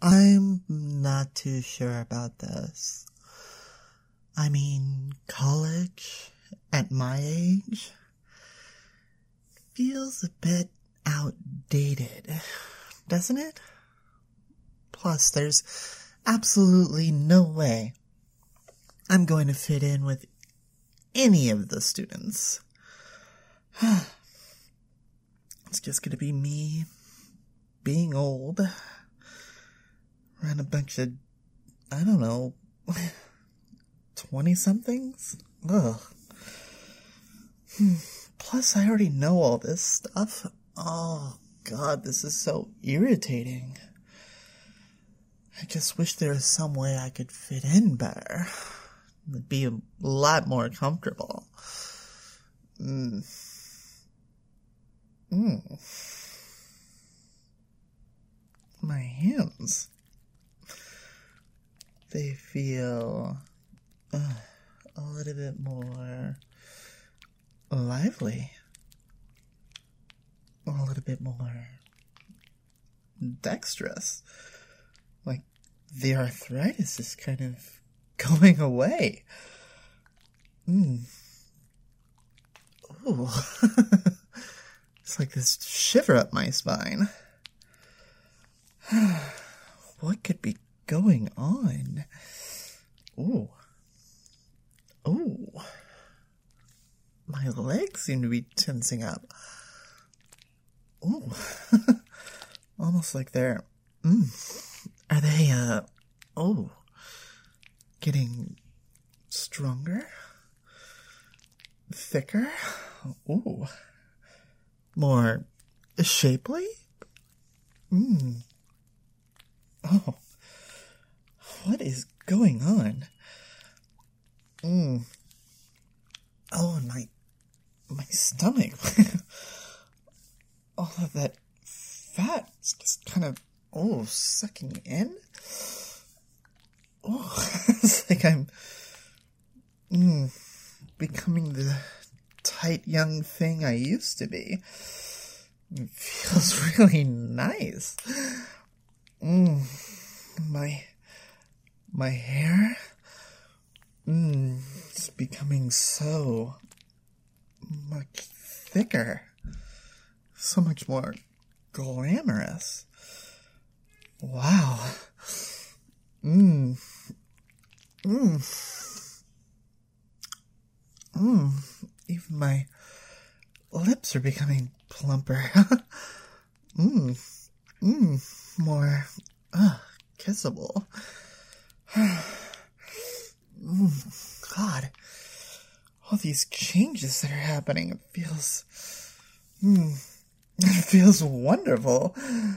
I'm not too sure about this. I mean, college at my age feels a bit outdated, doesn't it? Plus, there's absolutely no way I'm going to fit in with any of the students. It's just gonna be me being old around a bunch of, I don't know, 20-somethings? Ugh. Plus, I already know all this stuff. Oh, God, this is so irritating. I just wish there was some way I could fit in better. It'd be a lot more comfortable. My hands. They feel a little bit more lively. A little bit more dexterous. Like the arthritis is kind of going away. Ooh. It's like this shiver up my spine. What could be going on? Ooh. My legs seem to be tensing up. Ooh. Almost like they're... Are they, getting stronger? Thicker? Ooh. More shapely? Oh. What is going on? Oh, and my stomach. All of that fat is just kind of, sucking in. Oh, it's like I'm, becoming the tight young thing I used to be. It feels really nice. My hair, it's becoming so much thicker, so much more glamorous. Wow. Even my lips are becoming plumper. More, kissable. God. All these changes that are happening, it feels wonderful.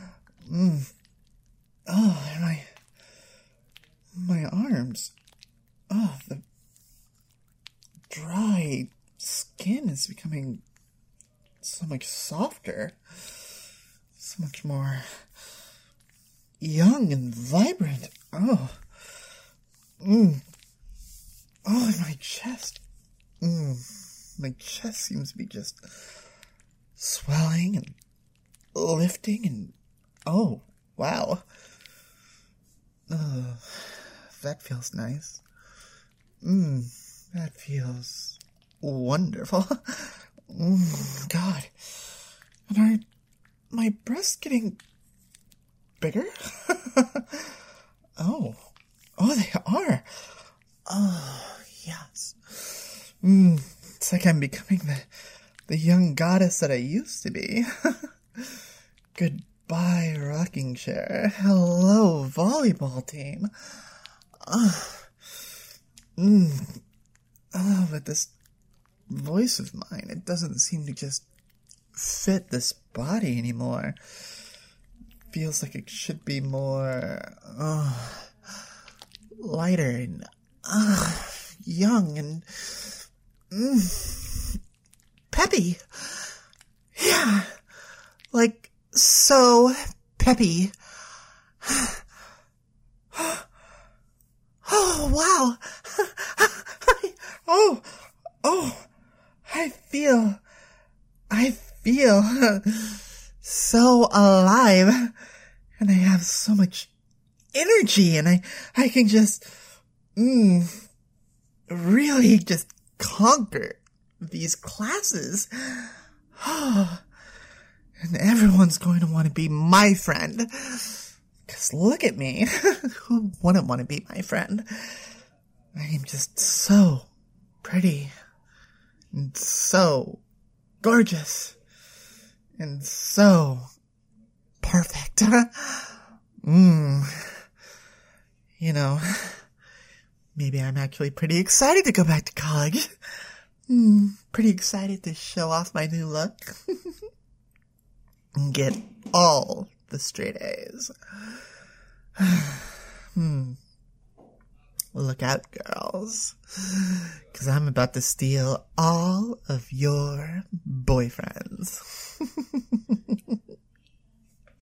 Oh, and my arms. Oh, the dry skin is becoming so much softer. So much more young and vibrant. Oh, and my chest. My chest seems to be just swelling and lifting and, oh, wow. That feels nice. That feels wonderful. God. And are my breasts getting bigger? Oh, they are. Oh, yes. It's like I'm becoming the young goddess that I used to be. Goodbye, rocking chair. Hello, volleyball team. But this voice of mine, it doesn't seem to just fit this body anymore. Feels like it should be more, lighter and, young and, peppy. Yeah, like, so peppy. Oh, wow. I feel so alive, and I have so much energy, and I can just, really just conquer these classes. And everyone's going to want to be my friend. 'Cause look at me. Who wouldn't want to be my friend? I am just so pretty. And so gorgeous. And so perfect. You know, maybe I'm actually pretty excited to go back to college. Pretty excited to show off my new look. And get all the straight A's. Look out, girls. 'Cause I'm about to steal all of your boyfriends.